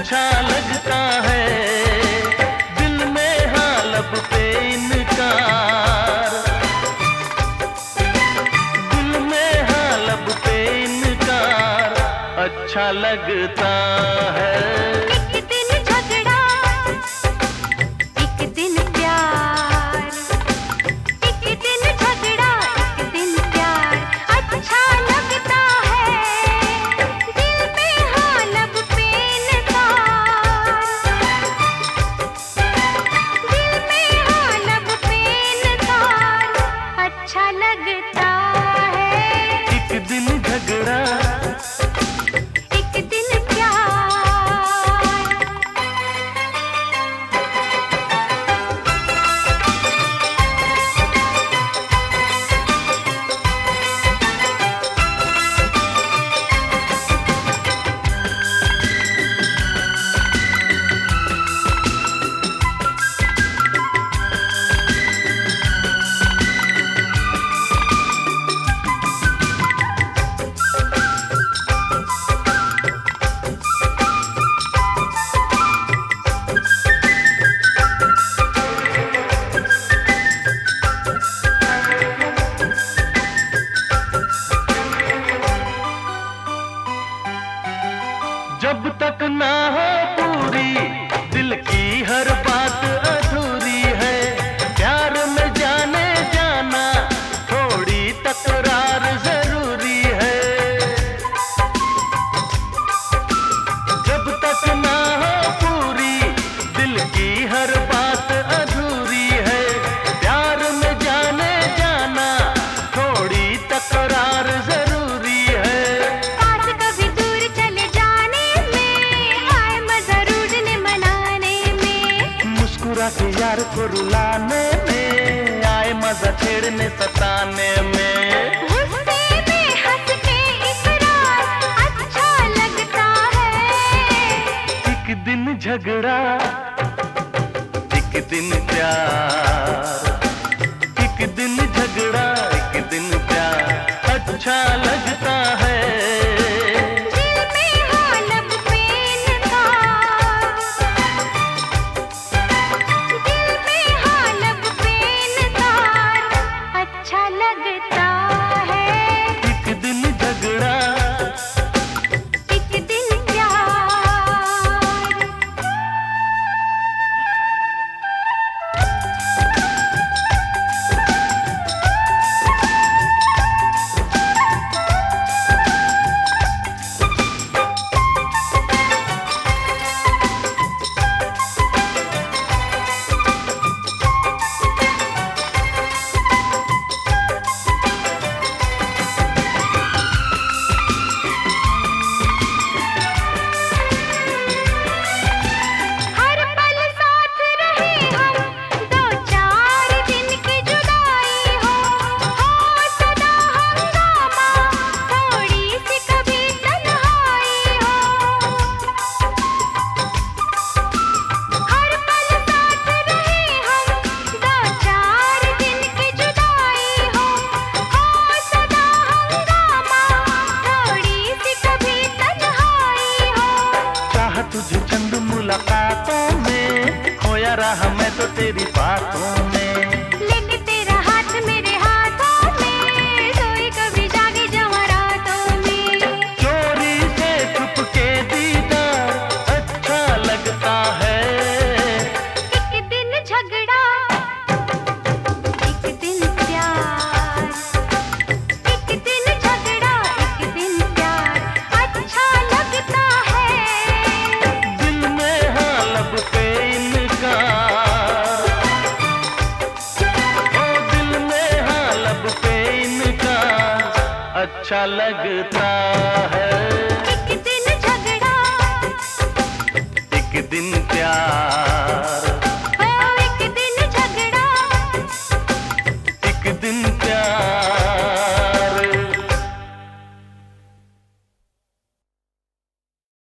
अच्छा लगता है, दिल में हाँ लब पे इनकार, दिल में हाँ लब पे इनकार अच्छा लगता है। एक दिन झगड़ा, एक दिन प्यार, एक दिन झगड़ा, एक दिन प्यार अच्छा लगता है, दिल में हाँ लब पे इनकार, दिल में हाँ लब पे इनकार अच्छा लगता है। एक दिन झगड़ा, एक दिन प्यार। जब तक ना हो पूरी दिल की हर बात अधूरी है, प्यार में जाने जाना थोड़ी तकरार जरूरी है। जब तक ना हो पूरी दिल की हर बात अधूरी है, प्यार में जाने जाना थोड़ी तकरार जरूरी है। पास कभी दूर चले जाने में आए मजा रूठने मनाने में, मुस्कुरा के यार को रुलाने में आए मजा छेड़ने सताने में। गुस्से में हंस के इकरार अच्छा लगता है। एक दिन झगड़ा, एक दिन प्यार, एक दिन झगड़ा, एक दिन प्यार अच्छा लगता है। दिल में हाँ लब पे इनकार, दिल में हाँ लब पे इनकार अच्छा लगता है। एक दिन झगड़ा, एक दिन प्यार। हर पल साथ रहे हम, दो चार दिन की जुदाई हो सदा हंगामा, थोड़ी सी कभी तन्हाई हो। हर पल साथ रहे हम, दो चार दिन की जुदाई हो सदा हंगामा, थोड़ी सी कभी तन्हाई हो। चाह तुझे चंद मुलाकातों में, खोया रहा मैं तो तेरी बातों में। लेके तेरा हाथ मेरे हाथों में, सोई कभी जागे जवां रातों में। चोरी से छुप के दीदार अच्छा लगता है। एक दिन झगड़ा, एक दिन प्यार, एक दिन झगड़ा, एक दिन प्यार अच्छा लगता है। दिल में हाँ लब पे इनकार, ओ दिल में हाँ लब पे इनकार अच्छा लगता है।